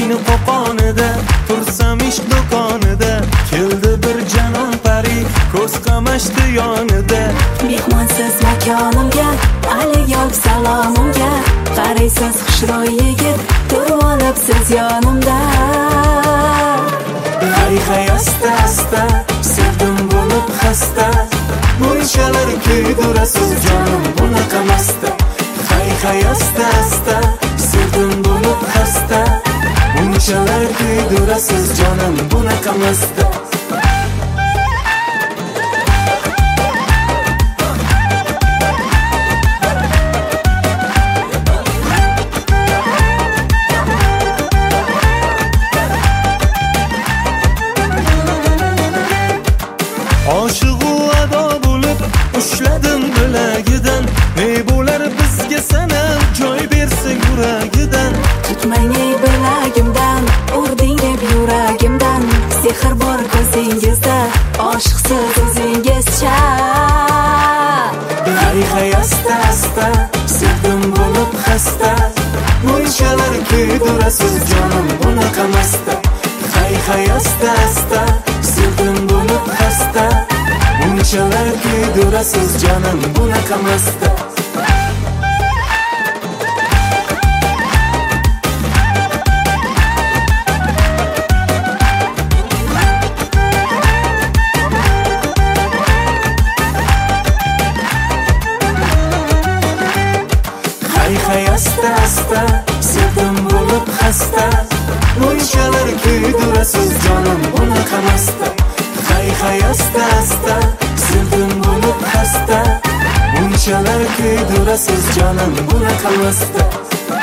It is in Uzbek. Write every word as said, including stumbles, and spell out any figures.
ayni qo'qonida tursam ish do'konida keldi bir janon pari ko'z qamashdi yonida. Mehmonsiz makonimga alik yo'q salomimga qaraysiz xushro'y yigit turib olibsiz yonimda. Hay hay asta asta sevdim bo'lib xasta bunchalar kuydirasiz jonim bunaqa masta. Hay hay asta asta sevdim bo'lib xasta bunchalar kuydirasiz jonim bunaqa masta. Oshiq u ado bo'lib ushladim bilagidan ne bo'lar bizga sanab joy bersa yuragidan. Tutmang ey bilagimdan urding deb yuragimdan sehr bor ko'zingizda oshiqsiz o'zingizcha. Hay hay asta asta sevdim bo'lib xasta bunchalar kuydirasiz jonim bunaqa masta. Hay hay asta asta sevdim bo'lib xasta bunchalar kuydirasiz jonim bunaqa masta. Hay hay asta asta sevdim bo'lib xasta bunchalar kuydirasiz jonim bunaqa masta. Hay hay asta asta sevdim bo'lib xasta bunchalar kuydirasiz jonim bunaqa masta.